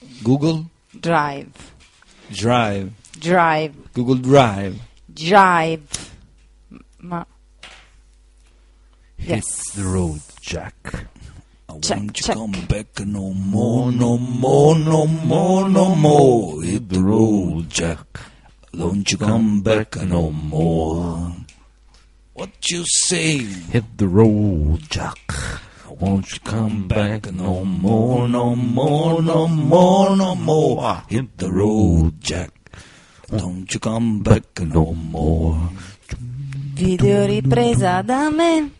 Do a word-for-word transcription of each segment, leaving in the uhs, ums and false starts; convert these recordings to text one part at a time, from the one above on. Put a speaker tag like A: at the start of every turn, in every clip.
A: Google
B: Drive.
A: Drive.
B: Drive.
A: Google Drive.
B: Drive. Ma
C: Hit
B: yes.
C: the road, Jack.
A: I
B: Check,
A: won't you
B: check.
A: come back no more, no more, no more, no more. Hit the road, Jack. Don't you come back no more. What you say?
C: Hit the road, Jack. Won't you come back no more, no more, no more, no more.
A: Hit the road, Jack. Don't you come back no more.
B: Video ripresa da me.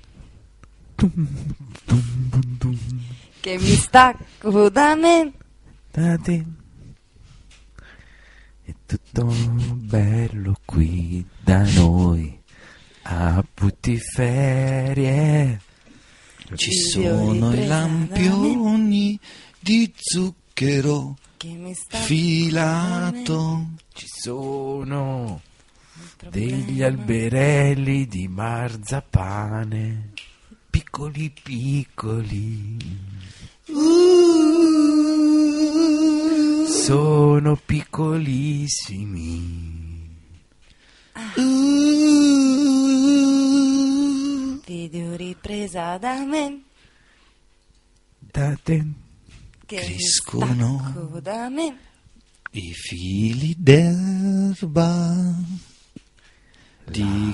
B: Che mi stacco da me.
C: Da te. È tutto bello qui da noi. A Putiferie.
A: Ci
B: Video
A: sono i
B: ripresa
A: lampioni di zucchero
B: Che mi stacco
A: filato.
C: Ci sono
B: da me.
C: degli alberelli di marzapane. Piccoli piccoli.
A: Uh,
C: Sono piccolissimi.
A: uh,
B: Video ripresa da me.
C: Da te.
B: Che
A: Crescono.
B: mi stacco da me.
A: I fili d'erba di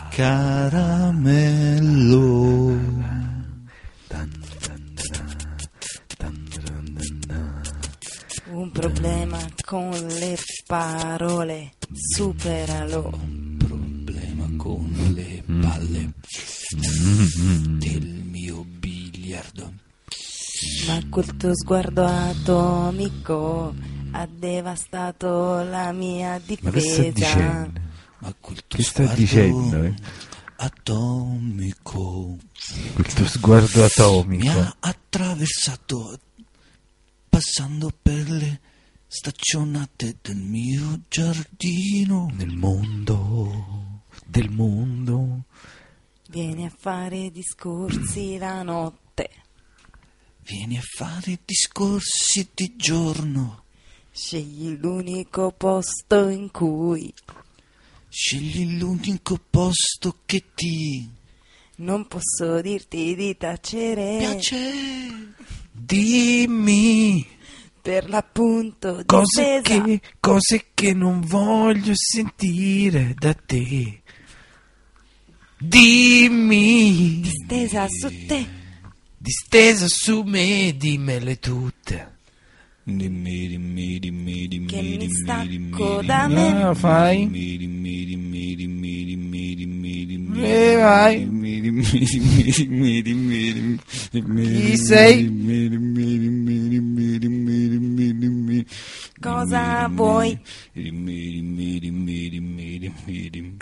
A: caramello.
C: Dan, dan, dan, dan, dan, dan, dan.
B: Un problema con le parole. Superalo.
A: Problema con le palle del mio biliardo.
B: Ma quel tuo sguardo atomico ha devastato la mia
C: Ma che sta
B: difesa.
C: dicendo?
A: Ma quel tuo
C: Che sta
A: sguardo
C: dicendo, eh?
A: atomico
C: Quel tuo sguardo
A: mi
C: atomico.
A: ha attraversato passando per le staccionate del mio giardino.
C: Nel mondo, del mondo.
B: Vieni a fare discorsi la notte.
A: Vieni a fare discorsi di giorno.
B: Scegli l'unico posto in cui
A: Scegli l'unico posto che ti
B: non posso dirti di tacere.
A: piace.
C: Dimmi
B: Per l'appunto
C: cose
B: difesa.
C: che, cose che non voglio sentire da te. Dimmi,
B: Distesa su te.
C: distesa su me, dimmele tutte.
A: Dimmi, dimmi, dimmi, dimmi,
B: Che mi
A: dimmi,
B: stacco
A: dimmi,
B: da
A: dimmi,
B: me.
C: Ah, fai?
A: dimmi, dimmi, dimmi, dimmi, dimmi, dimmi, dimmi,
C: Eh, vai.
A: dimmi, dimmi, dimmi, dimmi, dimmi, dimmi, dimmi,
C: Chi
A: dimmi,
C: sei?
A: dimmi, dimmi, dimmi, dimmi, dimmi, dimmi, dimmi,
B: Cosa
A: dimmi,
B: vuoi?
A: dimmi, dimmi, dimmi, dimmi, dimmi, dimmi.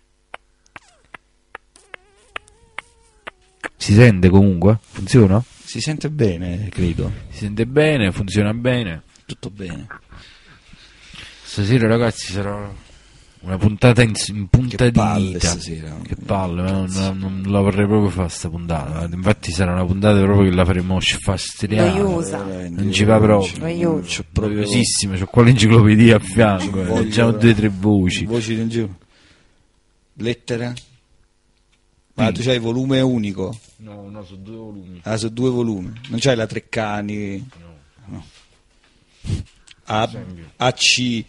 C: Si sente comunque? Funziona?
A: Si sente bene, credo.
C: Si sente bene, funziona bene.
A: Tutto bene.
C: Stasera ragazzi sarà una puntata in, in punta
A: Che
C: di
A: palle
C: dita.
A: stasera.
C: Che palle, ma non, non, non la vorrei proprio fare sta puntata. Infatti sarà una puntata proprio che la faremo sfastidiare.
B: Noiosa.
C: Non ci va proprio.
B: Noioso.
A: C'ho proprio
C: Noiosissimo, c'ho qua l'enciclopedia a fianco.
A: Voglio-
C: Leggiamo due o tre voci.
A: Voci in giù. Lettera? Ma tu c'hai volume unico?
C: No, no, sono due volumi.
A: Ah, su due volumi. Non c'hai la Treccani? No. A, A C.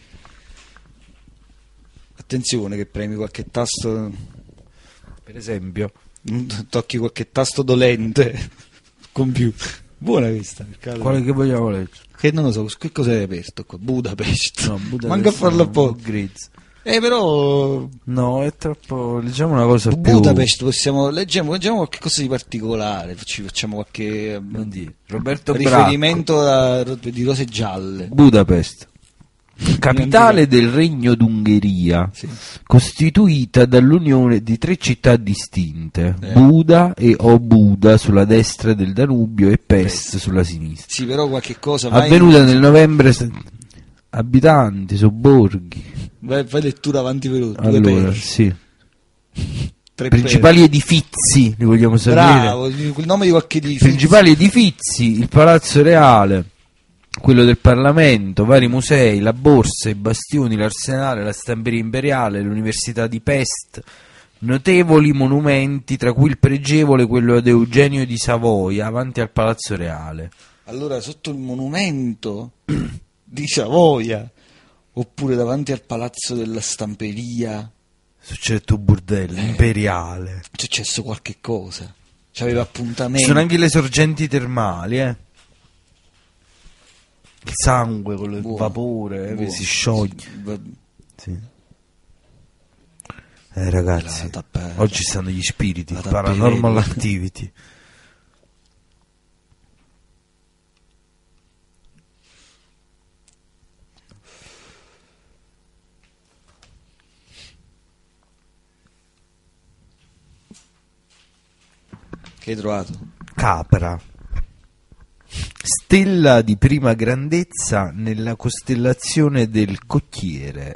A: Attenzione che premi qualche tasto,
C: Per esempio,
A: tocchi qualche tasto dolente. Computer. Buona questa. per caso.
C: quale che vogliamo leggere?
A: Che non lo so, che cosa hai aperto qua? Budapest.
C: No, Budapest
A: Manca a farlo
C: no,
A: apposta.
C: Grids.
A: Eh, però
C: No, è troppo. Leggiamo una cosa più.
A: Budapest possiamo leggiamo, leggiamo qualche cosa di particolare, ci facciamo qualche
C: Non dire. Roberto
A: riferimento a, di rose gialle.
C: Bracco. Budapest, capitale del Regno d'Ungheria,
A: Sì.
C: costituita dall'unione di tre città distinte,
A: Eh.
C: Buda e Obuda sulla destra del Danubio e Pest sulla sinistra.
A: Sì, però qualche cosa vai,
C: Avvenuta nel novembre. se- Abitanti, sobborghi.
A: vai, fai lettura avanti veloce. Due
C: Allora,
A: page,
C: sì.
A: tre
C: Principali edifizi, li vogliamo
A: page.
C: sapere.
A: Bravo, il nome di qualche edificio.
C: Principali edifizi, il Palazzo Reale, quello del Parlamento, vari musei, la borsa, i bastioni, l'arsenale, la stamperia imperiale, l'università di Pest, notevoli monumenti, tra cui il pregevole quello ad Eugenio di Savoia, avanti al Palazzo Reale.
A: Allora, sotto il monumento di Savoia, oppure davanti al Palazzo della Stamperia,
C: Succede un burdello
A: Eh.
C: imperiale.
A: è successo qualche cosa. C'aveva
C: Ci
A: appuntamenti.
C: sono anche le sorgenti termali, eh. Il sangue, quello il
A: Buono,
C: vapore, eh, che
A: buono.
C: si scioglie.
A: Va-
C: Sì. Eh ragazzi,
A: La tappa-
C: oggi stanno gli spiriti,
A: la
C: paranormal
A: tapperia.
C: activity.
A: Che hai trovato?
C: Capra. Stella di prima grandezza nella costellazione del Cocchiere.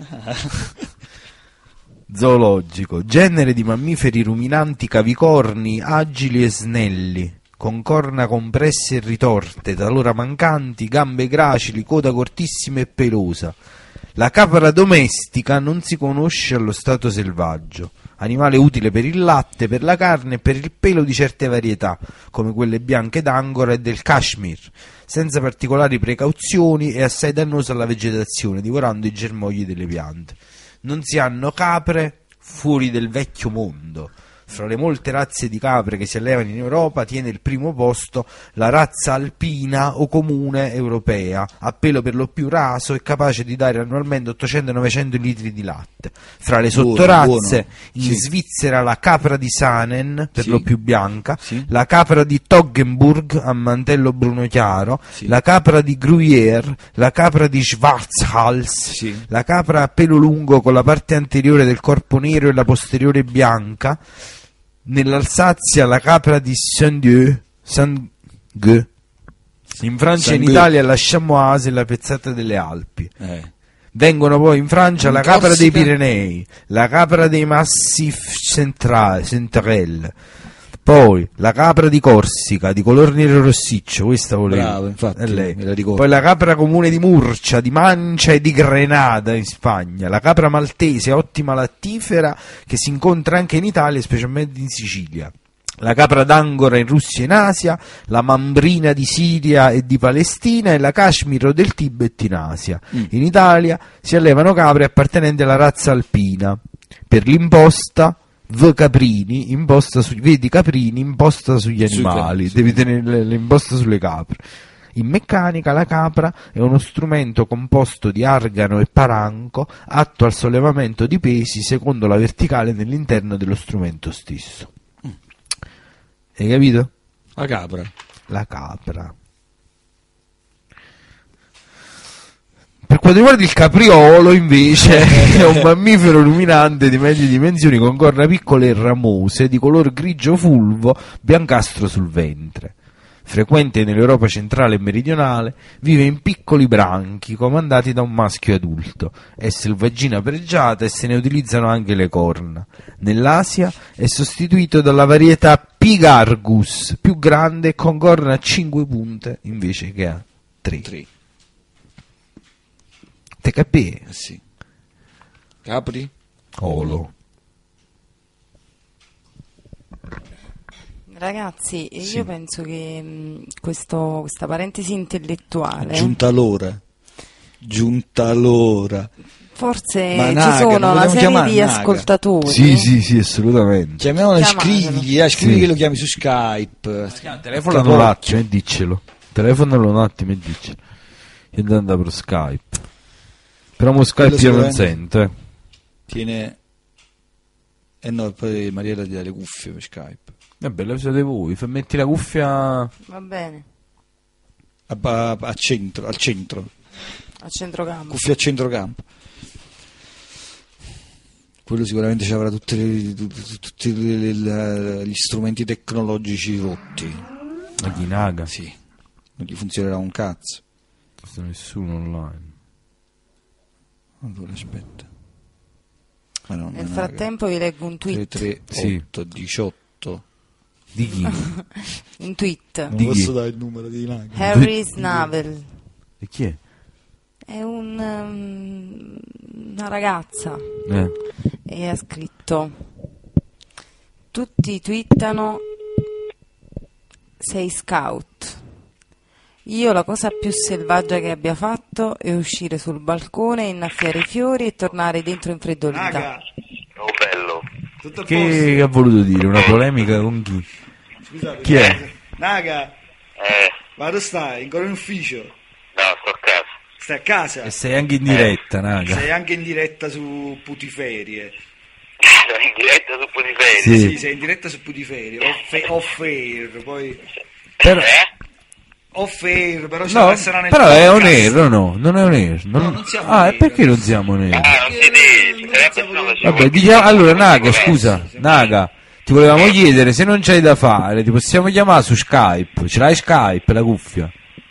C: Zoologico. Genere di mammiferi ruminanti cavicorni, agili e snelli, con corna compresse e ritorte, talora mancanti, gambe gracili, coda cortissima e pelosa. La capra domestica non si conosce allo stato selvaggio. Animale utile per il latte, per la carne e per il pelo di certe varietà, come quelle bianche d'Angora e del Kashmir, senza particolari precauzioni e assai dannosa alla vegetazione, divorando i germogli delle piante. Non si hanno capre fuori del vecchio mondo. Fra le molte razze di capre che si allevano in Europa tiene il primo posto la razza alpina o comune europea, a pelo per lo più raso e capace di dare annualmente ottocento novecento litri di latte. Fra le
A: Buono,
C: sottorazze,
A: buono.
C: in
A: Sì.
C: Svizzera la capra di Saanen, per
A: Sì.
C: lo più bianca,
A: Sì.
C: la capra di Toggenburg a mantello bruno chiaro,
A: Sì.
C: la capra di Gruyère, la capra di Schwarzhals,
A: Sì.
C: la capra a pelo lungo con la parte anteriore del corpo nero e la posteriore bianca. Nell'Alsazia la capra di Saint-Dieu, Saint-Gueux. In Francia e in
A: Saint-Gueux.
C: Italia la chamoise e la pezzata delle Alpi.
A: Eh.
C: Vengono poi in Francia
A: In
C: la capra dei
A: Corsica?
C: Pirenei, la capra dei Massif Centrale, Centrel, poi la capra di Corsica di color nero rossiccio, questa volevo.
A: Bravo, infatti,
C: È lei.
A: me la ricordo.
C: Poi la capra comune di Murcia, di Mancia e di Grenada in Spagna, la capra maltese ottima lattifera che si incontra anche in Italia, specialmente in Sicilia. La capra d'Angora in Russia e in Asia, la mambrina di Siria e di Palestina e la Kashmir del Tibet in Asia.
A: Mm.
C: In Italia si allevano capre appartenenti alla razza alpina. Per l'imposta, V caprini, imposta su, vedi caprini, imposta sugli
A: Sui
C: animali,
A: capri,
C: devi tenere le- l'imposta sulle capre. In meccanica la capra è uno strumento composto di argano e paranco atto al sollevamento di pesi secondo la verticale nell'interno dello strumento stesso. Hai capito?
A: La capra.
C: La capra. Per quanto riguarda il capriolo, invece, è un mammifero ruminante di medie dimensioni con corna piccole e ramose, di color grigio fulvo, biancastro sul ventre. Frequente nell'Europa centrale e meridionale, vive in piccoli branchi comandati da un maschio adulto. È selvaggina pregiata e se ne utilizzano anche le corna. Nell'Asia è sostituito dalla varietà Pigargus, più grande e con corna a cinque punte invece che a tre.
A: Tre.
C: Te capì?
A: Eh sì. Capri?
C: Olo.
B: Ragazzi,
A: Sì.
B: io penso che mh, questo, questa parentesi intellettuale
A: Giunta l'ora. Giunta l'ora.
B: forse
A: Ma
B: ci
A: Naga,
B: sono
A: lo
B: una
A: vogliamo
B: serie
A: chiamare
B: di
A: Naga?
B: ascoltatori.
C: Sì, sì, sì, assolutamente.
A: Chiamiamolo,
B: Chiamatelo.
A: scrivigli, eh, scrivigli
C: Sì.
A: che lo chiami su Skype.
C: Telefonalo un attimo e diccelo. Telefonalo un attimo e diccelo. Io andando per Skype. Però mo Skype
A: Quello
C: io non
A: sicuramente-
C: sento, eh.
A: Tiene... Eh no, poi Mariella ti dà le cuffie per Skype.
C: Vabbè, lo usate voi. F- Metti la cuffia.
B: Va bene,
A: A, a- a centro, al centro.
B: a centrocampo.
A: Cuffie a centrocampo. Quello sicuramente ci avrà tutti, le- tu- tu- tutti le- le- gli strumenti tecnologici rotti.
C: La Chinaga.
A: Sì, non gli funzionerà un cazzo.
C: Non c'è nessuno online.
A: Allora aspetta. Ma no,
B: Nel
A: non è
B: frattempo vi leggo un
A: tre,
B: tweet.
A: tre,
C: Sì.
A: otto, diciotto.
C: Di chi?
B: Un tweet.
A: Non
C: Di chi?
A: posso dare il numero di Naga.
B: Harry Snavel.
C: E chi è?
B: È un, um, una ragazza
C: Eh.
B: e ha scritto: tutti twittano sei scout. Io la cosa più selvaggia che abbia fatto è uscire sul balcone, innaffiare i fiori e tornare dentro infreddolita.
D: Naga,
E: Oh, bello.
D: tutto a posto?
C: Che ha voluto dire? Una polemica con chi?
D: Scusate,
C: Chi è?
D: Naga,
E: Eh,
D: ma dove stai? Ancora in ufficio?
E: no, sto a casa.
D: Stai a casa?
C: E sei anche in diretta, Naga.
D: Sei anche in diretta su Putiferie.
E: Sono in diretta su Putiferia.
C: Sì.
D: Sì, sei in diretta su Putiferie. Off, off air, poi...
C: Per-
E: Eh?
D: Off air, però ci
C: No,
D: sarà nel
C: però è un
D: podcast.
C: air o no? Non è un air. Non...
D: No, non siamo
C: ah,
D: neri.
C: e perché non siamo neri?
E: Ah, non si dice. Sarebbe se no facevo
C: Vabbè, diciamo, allora Naga,
E: qualcosa.
C: scusa, Naga, ti volevamo chiedere se non c'hai da fare, ti possiamo chiamare su Skype, ce l'hai Skype, la cuffia?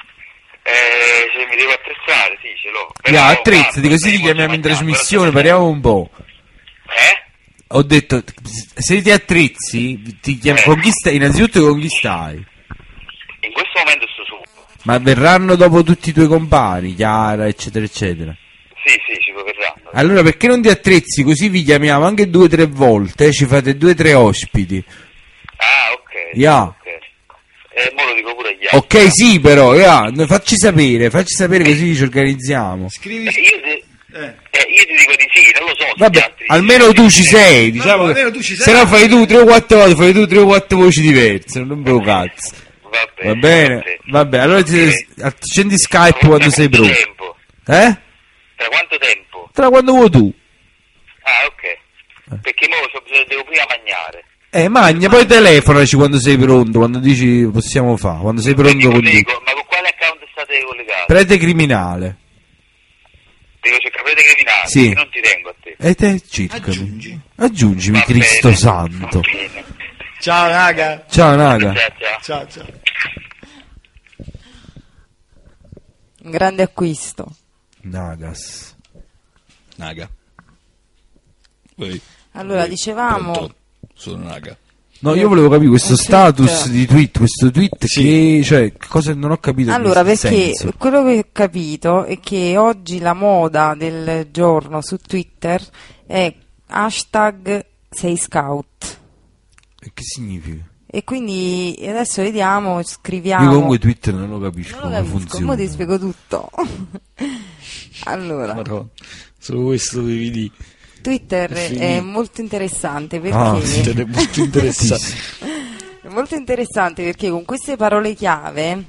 E: Eh, se mi devo attrezzare, sì, ce l'ho. Però,
C: Ya, attrezzati,
E: guarda,
C: così ti
E: io
C: chiamiamo in
E: posso
C: trasmissione,
E: mangiare,
C: parliamo un po'.
E: però- Eh?
C: Ho detto, se ti attrezzi, ti chiam- con chi stai, innanzitutto con chi stai?
E: In questo momento sto su.
C: Ma verranno dopo tutti i tuoi compari, Chiara, eccetera, eccetera.
E: Sì, sì, ci verranno.
C: Allora perché non ti attrezzi, così vi chiamiamo anche due o tre volte, eh, ci fate due o tre ospiti.
E: Ah, ok.
C: Ya.
E: Ok. Eh, mo lo dico pure agli altri.
C: Ok, sì, però, ya, no, facci sapere, facci sapere così ci organizziamo.
D: Scrivi...
E: Eh, io, ti,
D: Eh.
E: eh, io ti dico di sì, non lo so. se gli
C: Vabbè,
E: altri-
C: almeno tu ci sei, diciamo
D: almeno
C: che
D: tu ci sei.
C: se no fai tu tre o quattro volte, fai tu tre o quattro voci diverse, non rompo cazzo.
E: Va bene.
C: Va bene? Vabbè, allora ti
E: Ok.
C: accendi Skype
E: Tra
C: quando sei
E: quanto
C: pronto.
E: tempo?
C: Eh?
E: Tra quanto tempo?
C: Tra quando vuoi tu.
E: Ah, ok. Perché mo so- devo prima mangiare.
C: Eh, magna, poi telefonaci quando sei pronto, quando dici possiamo fare, quando sei pronto
E: Quindi
C: con di...
E: collego, ma con quale account state collegati?
C: Prete criminale.
E: Devo cercare prete criminale,
C: Sì.
E: che non ti tengo a te.
C: E te cercami.
D: Aggiungi.
C: Aggiungimi,
E: Va
C: Cristo
E: bene,
C: santo.
E: va bene.
D: Ciao, Naga.
C: Ciao, Naga.
E: Ciao, ciao.
D: Ciao, ciao.
B: Un grande acquisto.
C: Nagas.
A: Naga. Poi,
B: Allora,
A: poi,
B: dicevamo...
A: pronto, sono Naga.
C: No, io volevo capire questo
B: Un
C: status
B: tweet.
C: di tweet, questo tweet che, cioè, cosa non ho capito.
B: Allora,
C: questo
B: perché
C: senso.
B: quello che ho capito è che oggi la moda del giorno su Twitter è hashtag sei scout.
C: E che significa?
B: E quindi adesso vediamo, scriviamo.
C: Io comunque Twitter non lo capisco
B: Non lo
C: come
B: capisco,
C: funziona.
B: mo ti spiego tutto. Allora,
A: Madonna, solo questo devi dire.
B: Twitter
A: È finito.
B: è molto interessante perché
C: Ah,
A: Ed è molto interessante.
B: è molto interessante perché con queste parole chiave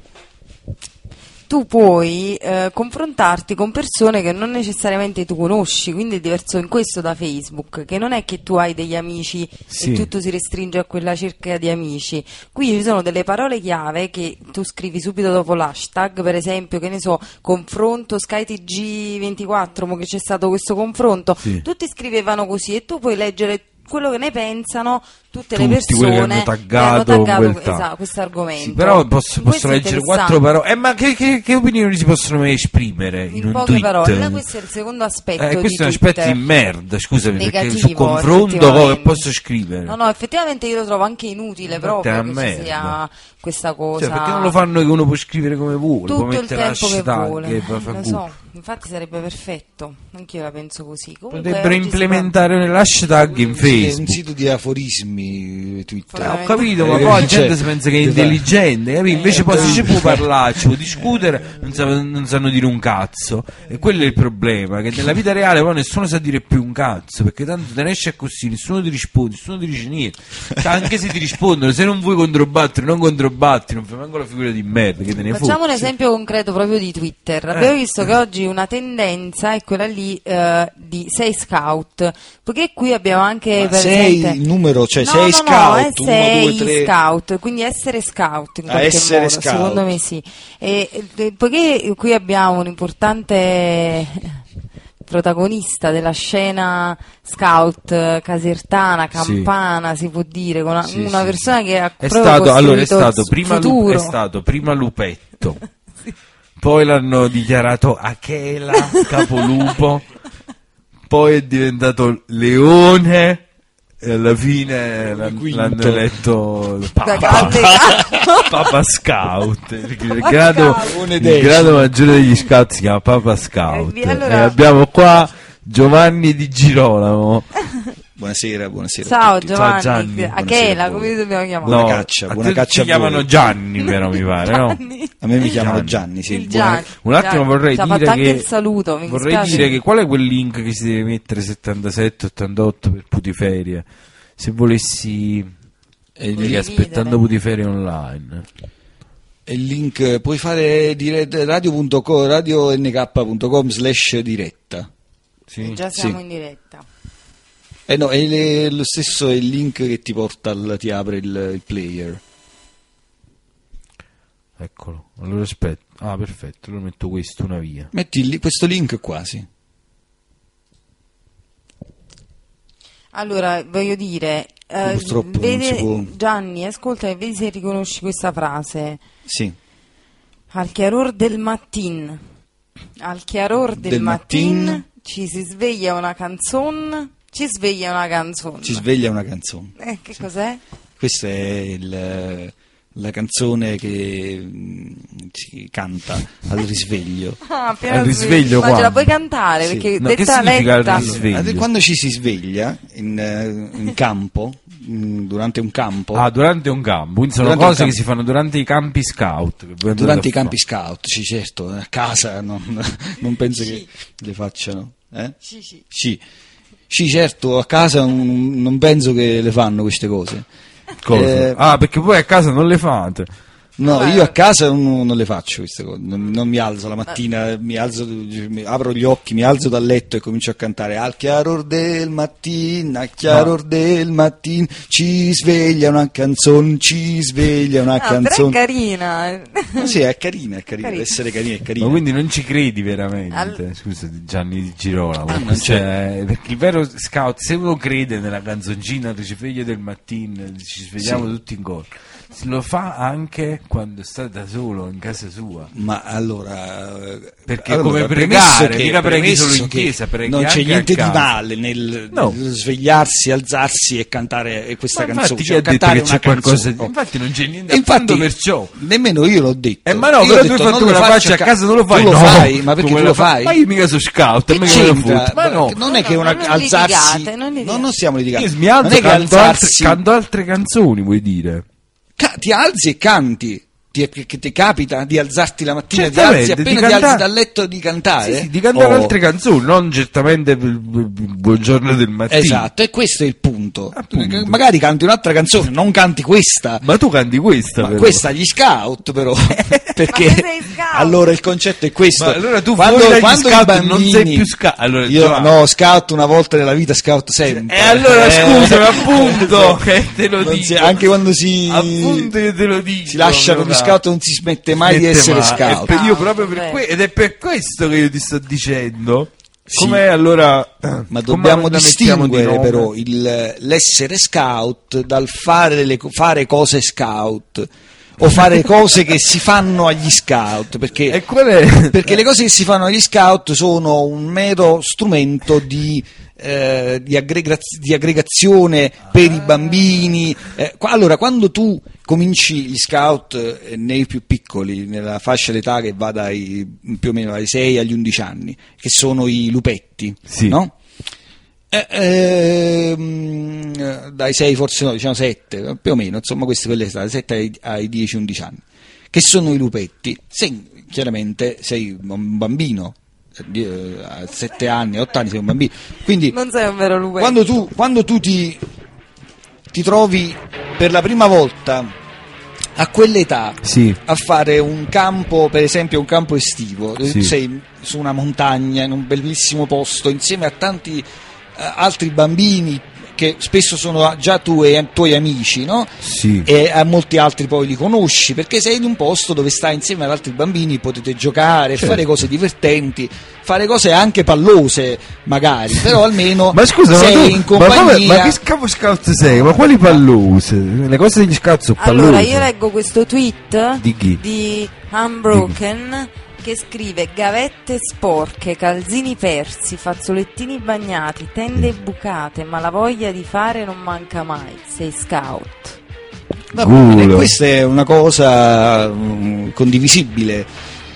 B: tu puoi eh, confrontarti con persone che non necessariamente tu conosci, quindi è diverso in questo da Facebook, che non è che tu hai degli amici
C: Sì.
B: e tutto si restringe a quella cerchia di amici. Qui ci sono delle parole chiave che tu scrivi subito dopo l'hashtag, per esempio, che ne so, confronto SkyTG ventiquattro, mo che c'è stato questo confronto,
C: Sì.
B: tutti scrivevano così e tu puoi leggere quello che ne pensano tutte
C: Tutti
B: le
C: quelli che
B: persone
C: hanno taggato
B: che hanno taggato
C: quel tag.
B: esatto, questo argomento.
C: Sì, però posso,
B: Questo
C: posso
B: è
C: leggere
B: interessante.
C: quattro parole. Eh, ma che, che- che opinioni si possono esprimere in,
B: In
C: un
B: poche
C: tweet?
B: parole, questo è il secondo aspetto
C: Eh,
B: di
C: questo è un
B: Twitter.
C: aspetto di merda, scusami, perché
B: Negativo,
C: su confronto
B: effettivamente.
C: come posso scrivere?
B: No, no, effettivamente io lo trovo anche inutile
C: Infatti è
B: proprio
C: una
B: che ci
C: merda.
B: sia questa cosa.
C: Cioè, perché non lo fanno che uno può scrivere come vuole, può
B: tutto il
C: mettere
B: tempo che
C: hashtag
B: vuole.
C: e
B: Eh,
C: va- fa
B: lo
C: culo.
B: so, infatti sarebbe perfetto. Anch'io la penso così. Comunque,
C: Potrebbero
B: oggi si
C: implementare l'hashtag in
A: È un
C: Facebook.
A: sito di aforismi Twitter.
C: Eh, ho capito, ma
A: Eh,
C: poi la
A: cioè,
C: gente si pensa che è
A: ti fa-
C: intelligente, capì? Invece
A: Eh,
C: poi se
A: sì.
C: ci può parlare, ci può discutere, non, sa- non sanno dire un cazzo. E quello è il problema, che nella vita reale poi nessuno sa dire più un cazzo, perché tanto te ne esce così, nessuno ti risponde, nessuno ti dice niente. Cioè, anche se ti rispondono, se non vuoi controbattere, non controbatti, non fai manco la figura di merda, che te ne
B: Facciamo un
C: fotti.
B: esempio concreto proprio di Twitter. Abbiamo visto che oggi una tendenza è quella lì eh, di sei scout, perché qui abbiamo anche
A: Ma
B: per
A: sei
B: esempio-
A: il numero, cioè
B: no,
A: sei
B: no,
A: scout,
B: no, è
A: uno,
B: sei
A: due, tre.
B: scout, quindi essere scout in
A: Ah,
B: qualche
A: essere
B: modo,
A: scout.
B: secondo me sì. E, e- poiché qui abbiamo un importante protagonista della scena scout eh, casertana, campana, si può dire, con una,
C: Sì,
B: una
C: sì,
B: persona
C: sì.
B: che ha
C: È
B: proprio
C: stato, allora, è
B: costruito
C: stato,
B: il
C: prima Lu-
B: futuro.
C: è stato prima Lupetto, poi l'hanno dichiarato Achela, Capolupo, poi è diventato Leone e alla fine l'han-
D: Quinto.
C: l'hanno eletto
B: Da
C: Papa,
B: grande capo.
C: Papa Scout. Il grado,
B: Scout.
C: il grado maggiore degli scout si chiama Papa Scout.
B: Eh, allora-
C: E abbiamo qua Giovanni di Girolamo.
D: Buonasera, buonasera.
B: Ciao
D: a tutti.
B: Giovanni,
C: Gianni.
B: Achela,
D: Buonasera a
B: come
D: voi.
B: ti dobbiamo chiamare?
D: Buona
C: No,
D: caccia,
C: a
D: buona
C: te
D: caccia
C: ti
D: a voi.
C: chiamano Gianni, però mi pare, no?
B: Gianni.
D: A me mi chiamano
C: Gianni.
D: Gianni, sì.
B: Il
D: buona-
B: Gianni.
C: Un attimo
B: Gianni.
C: vorrei
B: Ci ha
C: dire
B: fatto anche
C: che
B: il saluto, mi
C: vorrei
B: dispiace.
C: dire che qual è quel link che si deve mettere settantasette ottantotto per Putiferia se volessi
D: E il,
B: Condividere.
C: aspettando Putiferia online.
D: e il link puoi fare dire- radio.com radionk.com slash diretta.
C: Sì.
B: Già siamo
D: Sì.
B: in diretta.
D: Eh no, è le- lo stesso è il link che ti porta al, ti apre il, il player.
C: Eccolo. Allora aspetta. Ah, perfetto, allora metto questo una via.
D: Metti il li- questo link qua, sì.
B: Allora, voglio dire, eh,
D: Purtroppo non
B: vede-
D: si può.
B: Gianni, ascolta e vedi se riconosci questa frase.
D: Sì.
B: Al chiaror del mattin, al chiaror del,
D: Del
B: mattin,
D: mattin.
B: ci si sveglia una canzone, ci sveglia una canzone.
D: Ci sveglia una canzone.
B: Eh, che cos'è?
D: Questa è il- la canzone che mm, si canta al risveglio.
B: Ah, appena
C: Al risveglio
B: Ma ce la
C: quando?
B: puoi cantare?
D: Sì.
B: Perché
C: No, che
B: detta
C: significa il
B: letta...
C: risveglio?
D: Allora, quando ci si sveglia in, eh, in campo, mm, durante un campo,
C: Ah, durante un campo, quindi sono
D: Durante un
C: cose che
D: campo.
C: si fanno durante i campi scout. che voi andate
D: durante
C: a
D: i campi
C: fare.
D: scout, sì certo, a casa non, non penso che le facciano. Eh?
B: Sì, sì.
D: Sì. Sì, certo, a casa non, non penso che le fanno queste cose.
C: Cosa?
D: Eh,
C: Ah, perché voi a casa non le fate.
D: No,
B: Vabbè.
D: io a casa non, non le faccio queste cose, non, non mi alzo la mattina, mi alzo, mi apro gli occhi, mi alzo dal letto e comincio a cantare al chiaror del mattino, al chiaror del mattino, ci sveglia una canzone, ci sveglia una
B: Ah, però è
D: canzone.
B: carina.
D: Ma sì, è carina, è carina,
B: Carina.
D: essere carina è carina.
C: Ma quindi non ci credi veramente?
B: Al-
C: Scusa, Gianni di Girolamo.
D: Ah, non
C: Questo
D: c'è.
C: è- perché il vero scout, se uno crede nella canzoncina al risveglio del mattino, ci svegliamo
D: Sì.
C: tutti in coro, lo fa anche quando sta da solo in casa sua.
D: Ma allora, eh,
C: Perché
D: allora,
C: come
D: premesso
C: pregare,
D: che-
C: mica preghi
D: premesso
C: solo in
D: che
C: chiesa, preghi
D: non c'è
C: anche a
D: niente di
C: casa.
D: male nel,
C: No.
D: nel svegliarsi, alzarsi e cantare questa
C: Ma
D: canzone.
C: infatti chi
D: cioè,
C: ha detto
D: cantare
C: che c'è
D: una
C: qualcosa
D: canzone.
C: di... Infatti non c'è niente
D: E infatti,
C: appunto perciò.
D: nemmeno io l'ho detto.
C: Eh ma no,
D: Io ho
C: però tu hai
D: detto,
C: fatto
D: non lo
C: quella
D: faccio
C: faccia a casa, non lo fai?
D: Tu lo
C: No,
D: fai, ma perché
C: tu
D: tu
C: me
D: lo
C: la fa-
D: fai?
C: Ma io mica sono scout,
D: Che
C: e mica me ne
D: c'entra?
C: foto. Ma no,
D: non è
B: No,
D: che
B: no,
D: una,
B: non
D: alzarsi
B: litigate, non litigate.
D: no, non stiamo litigando.
C: io mi alzo,
D: non è che
C: canto, altre,
D: alzarsi
C: canto altre canzoni, vuoi dire?
D: ca- ti alzi e canti. Ti, che che ti capita di alzarti la mattina, ti
C: Certamente,
D: alzi appena
C: di
D: ti
C: cantare-
D: alzi dal letto di cantare?
C: Sì, sì, di cantare
D: Oh.
C: altre canzoni, non certamente il, il- il buongiorno del mattino.
D: Esatto, e questo è il punto.
C: Appunto.
D: Magari canti un'altra canzone, non canti questa.
C: Ma tu canti questa,
D: Ma
C: però.
D: questa agli scout però perché
B: Ma tu sei scout?
D: allora il concetto è questo.
C: Ma allora tu
D: quando,
C: fuori dagli
D: quando i
C: scout
D: bambini,
C: non sei più scout. Allora,
D: io
C: Giovanni.
D: no, scout una volta nella vita, scout sempre.
C: E allora
D: Eh,
C: scusami, appunto, che te lo
D: non
C: dico.
D: si- anche quando si
C: Appunto io te lo dico.
D: si lasciano gli
C: allora.
D: scout non si smette mai di
C: Smette
D: essere
C: mai.
D: scout.
C: E per- io proprio per
B: Vabbè.
C: que- ed è per questo che io ti sto dicendo.
D: Sì.
C: Com'è allora?
D: Ma
C: come
D: dobbiamo
C: la mettiamo di
D: distinguere
C: nome?
D: però il- l'essere scout dal fare, le, co- fare cose scout o fare cose che si fanno agli scout, perché,
C: E qual è?
D: perché le cose che si fanno agli scout sono un mero strumento di, eh, di, aggregaz- di aggregazione per i bambini. Eh, qua- allora, quando tu cominci gli scout eh, nei più piccoli, nella fascia d'età che va dai più o meno dai sei agli undici anni, che sono i lupetti,
C: Sì.
D: no? Eh, ehm, dai sei forse no, diciamo sette, più o meno, insomma queste quelle dai sette ai, ai dieci undici anni, che sono i lupetti. Sei, chiaramente sei un bambino, eh, a sette anni, otto anni sei un bambino, quindi
B: Non sei un vero lupo.
D: quando tu, quando tu ti, ti trovi per la prima volta a quell'età
C: Sì.
D: a fare un campo, per esempio un campo estivo, dove
C: Sì.
D: tu sei su una montagna in un bellissimo posto insieme a tanti eh, altri bambini che spesso sono già tuoi, tuoi amici, no?
C: Sì.
D: E a molti altri poi li conosci perché sei in un posto dove stai insieme ad altri bambini, potete giocare,
C: Certo.
D: fare cose divertenti, fare cose anche pallose magari, però almeno
C: Ma scusa,
D: sei
C: ma, tu,
D: in
C: ma,
D: compagnia.
C: come- ma che scavo scout sei? Ma quali pallose? Le cose degli scout sono pallose.
B: Allora, io leggo questo tweet
C: Di chi?
B: di Unbroken che scrive: gavette sporche, calzini persi, fazzolettini bagnati, tende bucate, ma la voglia di fare non manca mai. Sei scout.
D: Va bene, questa è una cosa um, condivisibile.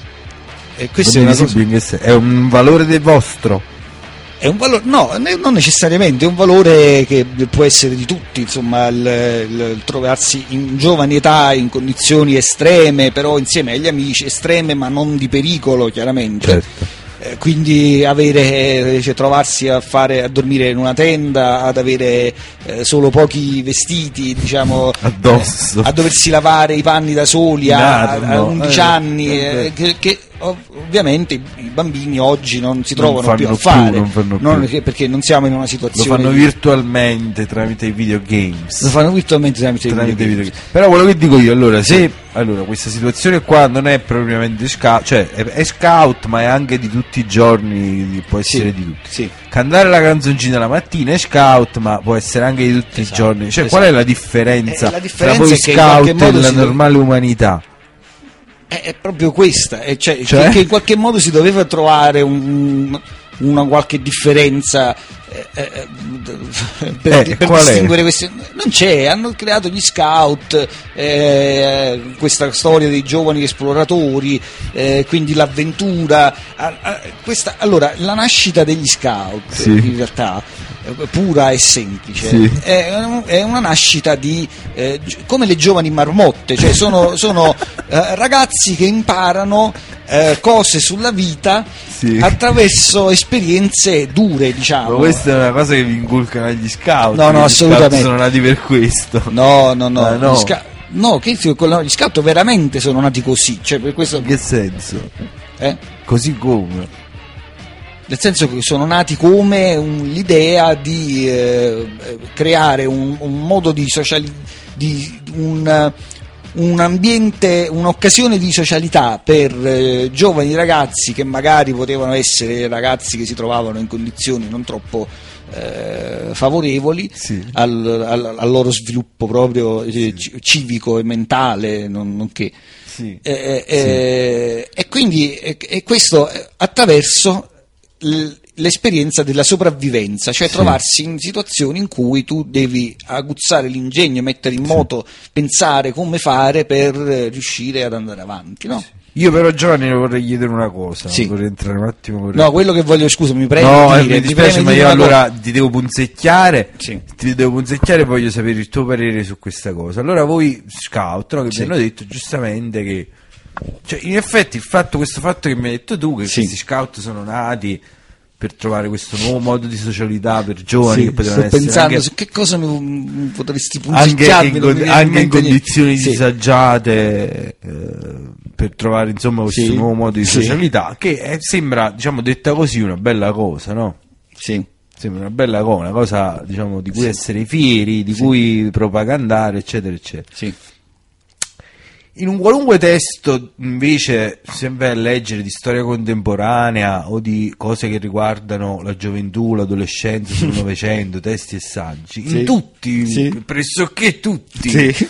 D: E questo è, una cosa...
C: è un valore del vostro.
D: È un valore, no, non necessariamente, è un valore che può essere di tutti, insomma, il, il, il trovarsi in giovane età in condizioni estreme, però insieme agli amici, estreme ma non di pericolo, chiaramente.
C: Certo.
D: Eh, quindi avere, cioè, trovarsi a fare a dormire in una tenda, ad avere eh, solo pochi vestiti, diciamo,
C: addosso,
D: eh, a doversi lavare i panni da soli a, a undici
C: eh,
D: anni,
C: eh,
D: eh, che, che ovviamente i bambini oggi non si trovano
C: non
D: più a
C: più,
D: fare,
C: non fanno
D: non
C: più.
D: Perché, perché non siamo in una situazione.
C: Lo fanno
D: di...
C: virtualmente tramite i videogames.
D: Lo fanno virtualmente tramite,
C: tramite
D: i
C: videogames. Però quello che dico io, allora, se allora questa situazione qua non è propriamente scout, cioè è, è scout, ma è anche di tutti i giorni, può essere
D: sì,
C: di tutti.
D: Sì.
C: Cantare la canzoncina la mattina è scout, ma può essere anche di tutti
D: esatto,
C: i giorni. Cioè,
D: esatto.
C: qual è la differenza,
D: eh, la differenza
C: tra voi
D: è che
C: scout e la
D: si
C: normale deve... umanità?
D: È, è proprio questa, è cioè,
C: cioè?
D: Che, che in qualche modo si doveva trovare un, una qualche differenza eh, eh, per,
C: eh,
D: per
C: qual
D: distinguere
C: è?
D: queste. Non c'è, hanno creato gli scout, eh, questa storia dei giovani esploratori, eh, quindi l'avventura. A, a, questa, allora, la nascita degli scout,
C: sì,
D: in realtà, pura e semplice,
C: sì,
D: è, è una nascita di eh, come le giovani marmotte, cioè sono, sono eh, ragazzi che imparano eh, cose sulla vita, sì, attraverso esperienze dure, diciamo.
C: Ma questa è una cosa che vi inculcano agli scout.
D: No, no,
C: gli
D: assolutamente.
C: Scout sono nati per questo.
D: No, no, no.
C: Ah, no.
D: Gli, sca- no che, gli scout veramente sono nati così, cioè per questo.
C: In che senso?
D: Eh?
C: Così come?
D: Nel senso che sono nati come un, l'idea di eh, creare un, un modo di sociali, di un, un ambiente, un'occasione di socialità per eh, giovani ragazzi che magari potevano essere ragazzi che si trovavano in condizioni non troppo eh, favorevoli, sì, al, al, al loro sviluppo proprio eh, sì, civico e mentale, non, nonché. Sì. Eh, eh, sì. Eh, e quindi eh, e questo attraverso l'esperienza della sopravvivenza, cioè sì, trovarsi in situazioni in cui tu devi aguzzare l'ingegno, mettere in moto, sì, pensare come fare per riuscire ad andare avanti, no? Sì.
C: Io però Giovanni vorrei chiedere una cosa,
D: sì,
C: vorrei entrare un attimo vorrei...
D: No, quello che voglio, scusa, mi prego
C: no,
D: di dire,
C: mi dispiace,
D: mi
C: ma io allora cosa... ti devo punzecchiare,
D: sì,
C: ti devo punzecchiare e voglio sapere il tuo parere su questa cosa. Allora voi scout, no, che sì, mi hanno detto giustamente che, cioè, in effetti il fatto, questo fatto che mi hai detto tu, che sì, questi scout sono nati per trovare questo nuovo modo di socialità per giovani, sì, che potevano
D: sto
C: essere
D: pensando
C: anche,
D: su che cosa mi potresti punzecchiarmi,
C: anche in, con, anche in condizioni
D: sì,
C: disagiate, eh, per trovare insomma questo sì, nuovo modo di socialità, sì, che è, sembra, diciamo, detta così, una bella cosa, no?
D: Sì.
C: Sembra una bella cosa, una cosa, diciamo, di cui sì, essere fieri, di sì, cui propagandare, eccetera, eccetera.
D: Sì.
C: In un qualunque testo, invece, se vai a leggere di storia contemporanea o di cose che riguardano la gioventù, l'adolescenza sul Novecento, testi e saggi, sì, in tutti, sì, pressoché tutti, sì,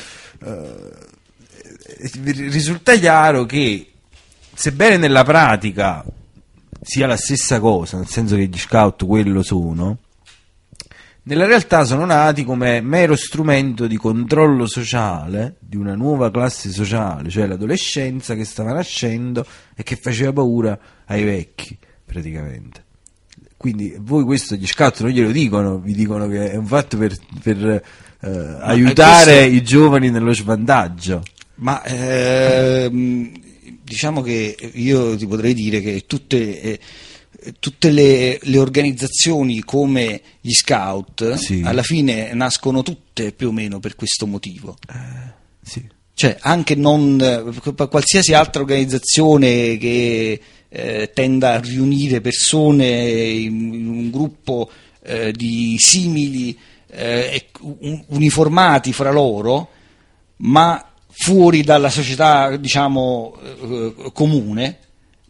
C: eh, risulta chiaro che, sebbene nella pratica sia la stessa cosa, nel senso che gli scout quello sono, nella realtà sono nati come mero strumento di controllo sociale di una nuova classe sociale, cioè l'adolescenza che stava nascendo e che faceva paura ai vecchi, praticamente. Quindi voi questo gli scout non glielo dicono, vi dicono che è un fatto per, per eh, aiutare questo... i giovani nello svantaggio.
D: Ma ehm, diciamo che io ti potrei dire che tutte... Eh, tutte le, le organizzazioni come gli scout, sì, alla fine nascono tutte più o meno per questo motivo,
C: eh, sì,
D: cioè anche non qualsiasi altra organizzazione che eh, tenda a riunire persone in, in un gruppo eh, di simili eh, un, uniformati fra loro, ma fuori dalla società, diciamo, eh, comune,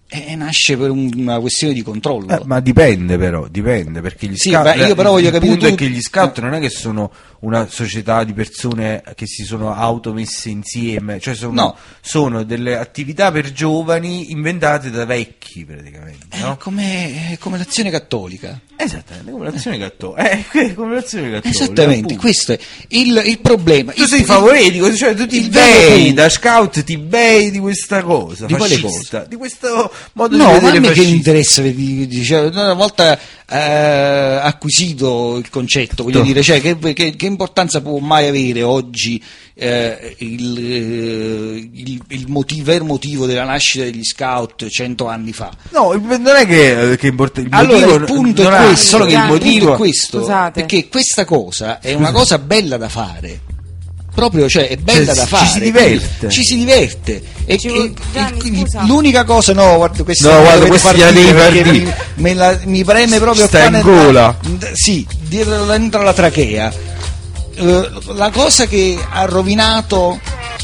D: E nasce per un- una questione di controllo.
C: Eh, ma dipende però, dipende perché gli
D: Sì,
C: scout,
D: beh, io però voglio
C: il
D: capire
C: punto
D: tu-
C: è che gli scout non è che sono una società di persone che si sono automesse insieme, cioè sono,
D: No.
C: sono delle attività per giovani inventate da vecchi praticamente,
D: È
C: no?
D: come, è come l'azione cattolica.
C: Esattamente, come l'azione cattolica. Eh, come l'azione cattolica.
D: Esattamente,
C: appunto.
D: questo è il, il problema.
C: Tu
D: Il-
C: sei
D: il-
C: favoretico, cioè tu ti
D: il vero
C: bei
D: punto-
C: da scout, ti bei di questa cosa
D: Di quale
C: fascista, di questo modo di
D: No, ma a
C: vedere
D: me che
C: fascista.
D: interessa, vi- dicevo, una volta eh, acquisito il concetto, voglio
C: No.
D: dire, cioè, che, che- che importanza può mai avere oggi eh, il, eh, il, il motivo, vero motivo della nascita degli scout cento anni fa?
C: No, il- non è che, che importa il
D: Allora
C: motivo,
D: il punto
C: non
D: è
C: ha-
D: questo,
C: solo che il
B: Gianni,
C: motivo
D: è questo,
B: Scusate.
D: perché questa cosa è una cosa bella da fare. Proprio, cioè, è bella
C: Cioè,
D: da
C: ci
D: fare.
C: si diverte.
D: Ci si diverte. E,
B: Ci
D: e-
B: vuol- Gianni,
D: il-
B: scusa.
D: l'unica cosa, no, guarda, questa
C: No,
D: me la
C: guarda,
D: dovete
C: questi
D: far
C: la devi
D: dire
C: far
D: perché
C: dire.
D: mi, me la- mi preme proprio
C: Sta
D: qua
C: in
D: nella-
C: gola.
D: d- sì, dietro dentro la trachea. Eh, la cosa che ha rovinato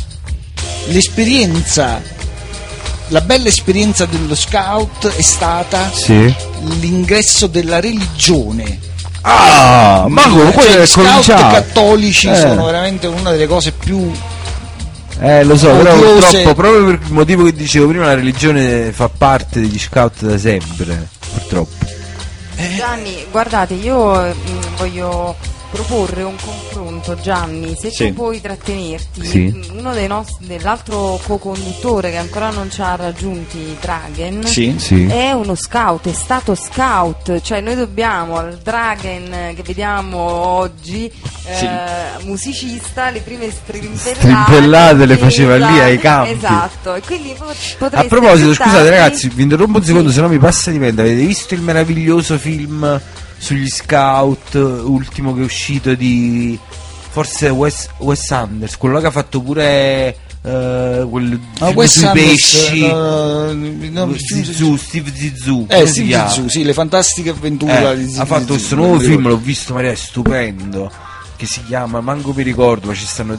D: l'esperienza, la bella esperienza dello scout è stata
C: Sì.
D: l'ingresso della religione.
C: Ah, ma come
D: Cioè,
C: quello
D: gli
C: è
D: scout
C: cominciato.
D: cattolici
C: Eh.
D: sono veramente una delle cose più
C: Eh, lo so, però
D: odiose.
C: purtroppo, proprio per il motivo che dicevo prima, la religione fa parte degli scout da sempre, purtroppo.
B: Gianni, guardate, io mm, voglio proporre un confronto, Gianni, se
D: Sì.
B: tu puoi trattenerti,
C: Sì.
B: mm, uno dei nostri, dell'altro co-conduttore che ancora non ci ha raggiunti, Dragen,
D: sì.
C: Sì.
B: è uno scout, è stato scout, cioè noi dobbiamo al Dragen che vediamo oggi, eh,
D: Sì.
B: musicista, le prime strimpellate,
C: Strimpellate le faceva lì ai
B: esatto,
C: campi.
B: esatto, e quindi po-
C: A
B: potreste
C: proposito,
B: aiutarmi.
C: scusate ragazzi, vi interrompo un secondo,
B: Sì.
C: se no mi passa di mente. Avete visto il meraviglioso film sugli scout, ultimo che è uscito di forse Wes, Wes Anderson, quello là che ha fatto pure eh, quel
D: Ma
C: film
D: Wes
C: sui
D: Anderson,
C: pesci,
D: no, no, no,
C: Zizou, Steve Zissou,
D: Eh, Steve Zissou, sì, le fantastiche avventure
C: Eh,
D: di
C: ha
D: Steve
C: fatto
D: Zissou,
C: questo
D: non
C: nuovo
D: mi
C: film,
D: ricordo.
C: l'ho visto, Maria, è stupendo, che si chiama, manco mi ricordo, ma ci stanno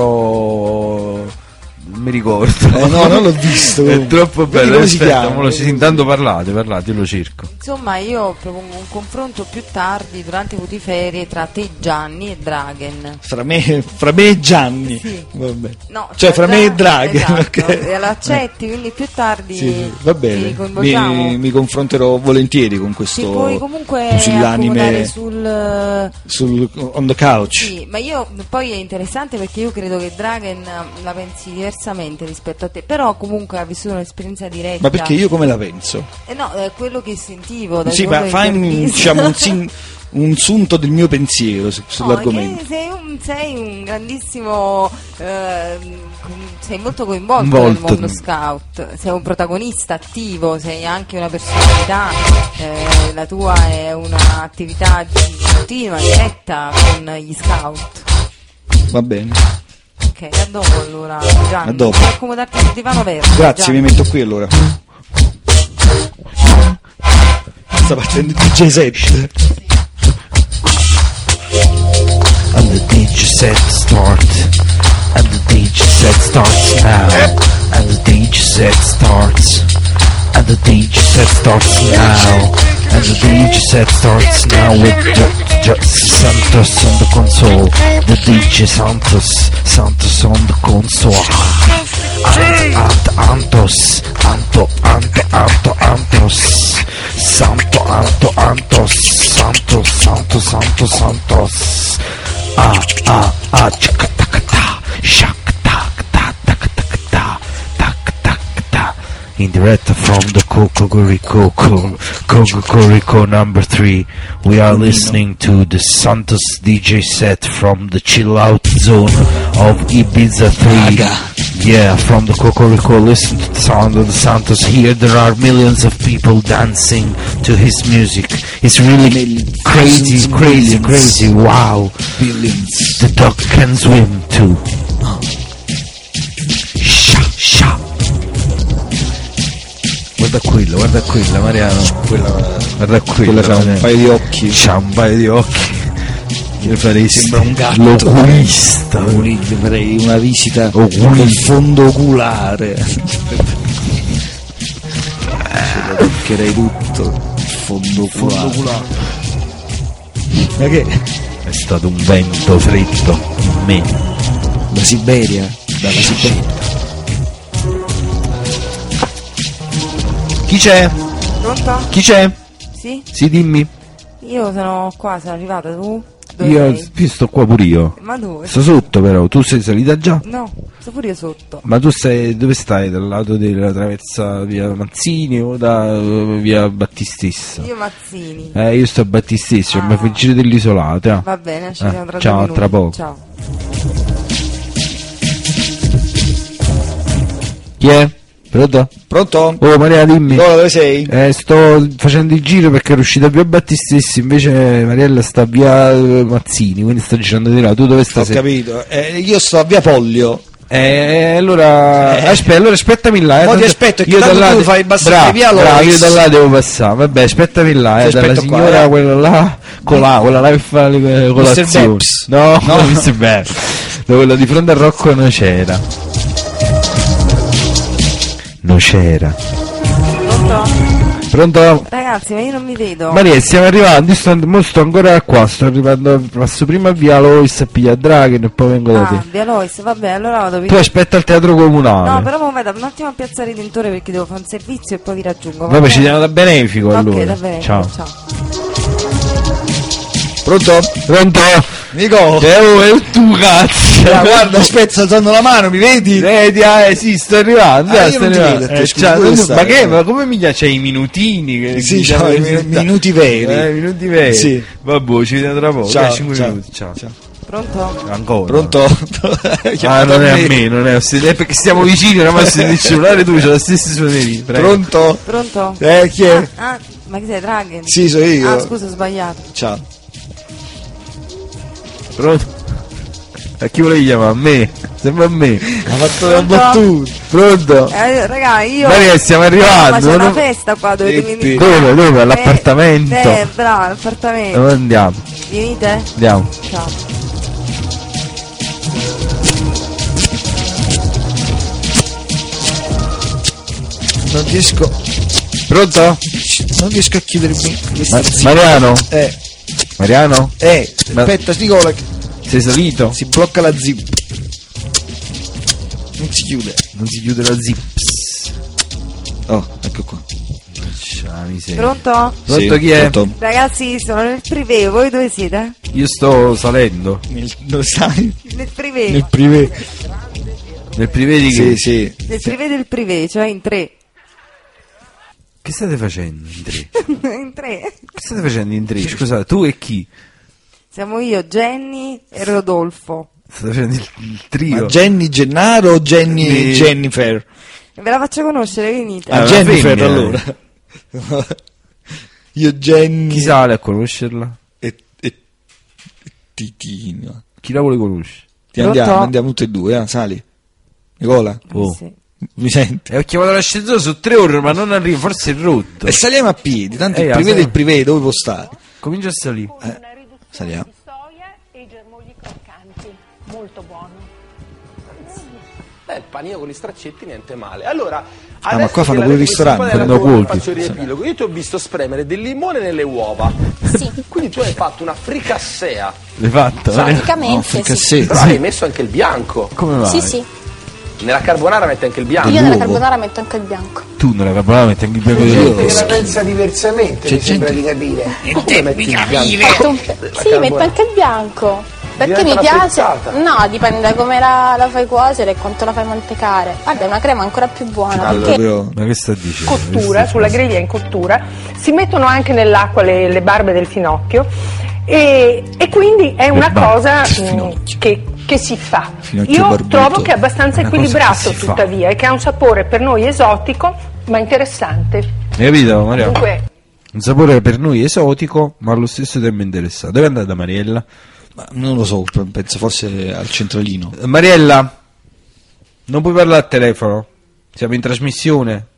C: dentro, non mi ricordo.
D: Eh, no, non l'ho visto,
C: È
D: comunque.
C: troppo
D: Vedi
C: bello.
D: come si
C: Aspetta,
D: chiama?
C: mo lo si- intanto parlate, parlate, io lo cerco.
B: Insomma, io propongo un confronto più tardi durante le ferie tra te, Gianni e Dragen.
D: Fra me, fra me e Gianni.
B: Sì.
D: Vabbè.
B: No,
D: Cioè, fra me e
B: Gianni-
D: Dragen,
B: esatto,
D: ok.
B: e lo accetti, quindi più tardi
D: Sì, sì, va
B: ti
D: bene,
B: coinvolgiamo.
D: mi, mi confronterò volentieri con
B: Ci
D: questo
B: puoi comunque
D: pusillanime
B: accomodare sul...
D: sul, on the couch.
B: Sì, ma io poi è interessante perché io credo che Dragen la pensi diversamente rispetto a te, però comunque ha vissuto un'esperienza diretta.
D: Ma perché io come la penso?
B: Eh no, è quello che sentivo. dalle
D: Sì, ma
B: tue
D: fai un,
B: interviste.
D: diciamo, un, sin- un sunto del mio pensiero su- sull'argomento.
B: No, che sei un, sei un grandissimo, ehm, sei molto coinvolto
C: Involto.
B: nel mondo scout, sei un protagonista attivo, sei anche una personalità, eh, la tua è un'attività di- continua, diretta con gli scout.
D: Va bene.
B: Ok, a dopo allora Gianni,
D: A dopo.
B: puoi accomodarti sul divano verde.
D: Grazie,
B: Gianni.
D: mi metto qui allora. Sta partendo il D J set.
C: And the D J set starts. And the D J set starts now. And the D J set starts. And the D J set starts now. And the D J set starts now with J- J- Santos on the console. The D J Santos, Santos on the console. Ant, Ant, Antos, Anto, Anto, Anto, Antos. Santo, Anto, Antos, Santos, Santos, Santos, Santos. Ah, ah, ah, chaka, taka, ta, shaka, taka, ta, taka, taka, ta, taka, taka, ta. In diretta from the Cocorico, Cocorico number three, we are listening to the Santos D J set from the chill out zone of Ibiza three. Yeah, from the Cocorico, listen to the sound of the Santos. Here there are millions of people dancing to his music. It's really crazy, crazy, crazy. Wow.
D: Billions.
C: The dog can swim too. Sha, sha. Guarda quella, guarda quella, Mariano.
D: Quella,
C: Guarda quella.
D: quella c'ha un
C: Mariano.
D: paio di occhi.
C: C'ha un paio di occhi. Io farei
D: Sembra un gatto.
C: l'oculista.
D: Io farei una visita
C: Oculista.
D: col fondo oculare. Toccherei tutto. Fondo culato. Ma che?
C: È stato un vento freddo in me.
D: Da Siberia? Dalla Siberia.
C: Chi c'è?
B: Pronto?
C: Chi c'è?
B: Sì?
C: Sì, dimmi.
B: Io sono qua, sono arrivata, tu? Dove
C: Io,
B: sei?
C: io sto qua pure io.
B: Ma dove?
C: Sto sotto però, tu sei salita già?
B: No, sto pure io sotto.
C: Ma tu stai, dove stai? Dal lato della traversa via Mazzini o da eh, via Battistessa?
B: Io Mazzini.
C: Eh, io sto a Battistessa,
B: Ah.
C: mi fai il giro dell'isolato. eh.
B: Va bene, ci
C: Eh,
B: vediamo tra
C: ciao,
B: due minuti.
C: tra poco.
B: Ciao.
C: Chi è? Pronto?
D: Pronto?
C: Oh Maria, dimmi.
D: Nicola, dove sei?
C: Eh, sto facendo il giro perché ero uscita via Battistessi, invece Mariella sta via eh, Mazzini, quindi sto girando di là. Tu dove
D: Ho
C: stai?
D: capito. Eh, io sto a via Pollio.
C: Eh, allora,
D: Eh.
C: aspetta, allora aspettami là. Eh,
D: Mo' ti
C: tanto-
D: aspetto, che
C: io
D: tanto
C: da là
D: tu
C: de-
D: fai passare
C: bravo,
D: via
C: bravo,
D: Lois.
C: io da là devo passare. Vabbè, aspettami là, eh,
D: Ti
C: dalla
D: aspetto qua,
C: signora
D: eh.
C: quella là, colà, quella là che fa le le colazioni.
D: Beps.
C: No,
D: No.
C: no, mister Beps. No, quella di fronte al Rocco non c'era. Non c'era.
B: Pronto?
C: Pronto?
B: Ragazzi, ma io non mi vedo.
C: Maria, stiamo arrivando, io sto, mo sto ancora qua, sto arrivando, passo prima a via Lois a pigliare Draghi e poi vengo da
B: Ah,
C: te.
B: via Lois, vabbè, allora vado
C: Tu aspetta al teatro comunale.
B: No, però mo vado un attimo a piazzare i dintorni perché devo fare un servizio e poi vi raggiungo. va
C: Vabbè,
B: bene?
C: ci diamo da benefico
B: Ok,
C: allora.
B: da bene.
C: Ciao.
D: Pronto?
C: Pronto?
D: Nico?
C: Eh, oh, è tu cazzo.
D: Ah, guarda, aspetta, alzando la mano, mi vedi?
C: Vedi, eh, sì, sto arrivando.
D: Ah,
C: eh,
D: io
C: sto
D: non ti
C: arrivando.
D: vedo, te,
C: Eh,
D: scusa,
C: ciao,
D: dove
C: tu-
D: stai?
C: ma che? Ma come mi c'è i minutini? Che
D: Sì,
C: che
D: ciao,
C: diciamo
D: i
C: che
D: mi-
C: sta-
D: minuti veri.
C: Eh, minuti veri.
D: Sì.
C: Vabbè, ci vediamo tra poco.
D: Ciao,
C: Dai, cinque
D: ciao.
C: minuti. Ciao.
D: Ciao.
B: Pronto?
C: Ancora.
D: Pronto?
C: Ah, non è a me, non è a te. È perché stiamo vicini, oramai se il cellulare tu c'è la stessa suoneria. Prego.
D: Pronto?
B: Pronto?
D: Eh, chi è?
B: Ah, ah, ma chi sei, Draghi?
D: Sì, sono io.
B: Ah, scusa, ho sbagliato.
D: Ciao.
C: Pronto? A chi volevi chiamare? A me? Sembra a me.
D: Ha fatto una
B: Pronto?
D: battuta.
C: Pronto?
B: Eh, raga, io...
C: Maria, stiamo
B: No,
C: arrivando.
B: ma c'è una
C: non-
B: festa qua, dovete
D: Eh,
B: venire.
C: Dove? Dove?
B: Eh,
C: All'appartamento?
B: Eh, bravo, all'appartamento.
C: Dove andiamo?
B: Venite?
C: Andiamo.
B: Ciao.
D: Non riesco.
C: Pronto?
D: Non riesco a chiudermi.
C: Ma- Mariano?
D: Eh,
C: Mariano?
D: eh,
C: Ma-
D: aspetta, Nicola, che
C: Sei salito?
D: si blocca la zip. Non si chiude.
C: Non si chiude la zips.
D: Oh, ecco qua.
C: Lascia miseria.
B: Pronto?
C: Pronto,
D: Sì,
C: chi è?
D: pronto.
B: Ragazzi, sono nel privé, voi dove siete?
C: Io sto salendo.
D: Nel, dove stai?
B: Nel privé.
D: Nel privé.
C: Nel privé di
D: Sì,
C: che?
D: sì.
B: Nel privé del privé, cioè in tre.
C: Che state facendo in tre?
B: in tre.
C: Che state facendo in tre? Scusate, tu e chi?
B: Siamo io, Jenny e Rodolfo.
C: State facendo il, il trio?
D: Ma Jenny Gennaro o Jenny
C: Sì.
D: Jennifer?
B: Ve la faccio conoscere, venite.
C: Ah,
D: Ah,
C: una
D: Jennifer
C: femmina.
D: allora. Io Jenny
C: Chi sale a conoscerla?
D: e, e Titino.
C: Chi la vuole conoscere?
D: Ti
B: Pronto?
D: andiamo, andiamo tutti e due, eh? Sali. Nicola,
C: Oh.
B: Sì.
D: mi senti?
C: E ho chiamato l'ascensore su tre ore ma non arrivo, forse è rotto.
D: E saliamo a piedi, tanto
C: Eh,
D: il
C: ah,
D: privé
C: sì.
D: del privé dove può stare?
C: Comincia a salire.
D: Eh, saliamo.
F: di soia e i germogli croccanti, molto buono.
G: Eh, il panino con gli straccetti niente male. Allora,
D: Ah, ma
G: adesso
D: qua fanno
G: che
D: pure
G: la-
D: ristoranti,
G: questa
C: fanno
G: qua è la tua-
C: cuochi.
G: Faccio il riepilogo. Io ti ho visto spremere del limone nelle uova.
F: Sì,
G: Quindi tu hai fatto una fricassea.
C: L'hai fatto?
G: Sai,
C: eh?
F: praticamente
D: Perché
F: sì.
D: sì.
G: Però hai messo anche il bianco.
C: Come mai?
F: Sì, sì.
G: Nella carbonara metti anche il bianco.
F: Io nella
D: l'uovo.
F: carbonara metto anche il bianco.
C: Tu nella carbonara metti anche il bianco di
D: Io-
C: uovo.
H: Che la pensa diversamente,
D: C'è
H: mi sembra
D: gente-
H: di capire.
G: Come metti il bianco?
F: Fatto un- Sì, metto anche il bianco. Perché
G: Diventa
F: mi
G: una
F: piace.
G: frittata.
F: No, dipende da come la, la fai cuocere e quanto la fai mantecare. Guarda, è una crema ancora più buona.
D: Allora,
F: Perché
D: però,
C: Ma che sta dicendo?
I: Cottura, sulla griglia in cottura, si mettono anche nell'acqua le, le barbe del finocchio e, e quindi è una
C: barbe
I: cosa
D: del
I: mm,
D: finocchio.
I: che, che si fa.
D: Finocchio
I: Io
D: barbuto.
I: trovo che è abbastanza
C: Una cosa
I: equilibrato
C: che si fa.
I: tuttavia e che ha un sapore per noi esotico ma interessante.
C: Hai capito, Maria?
I: Dunque,
C: Un sapore per noi esotico, ma allo stesso tempo interessante. Dove è andata Mariella?
D: ma non lo so, penso forse al centralino.
C: Eh, Mariella, non puoi parlare al telefono? Siamo in trasmissione.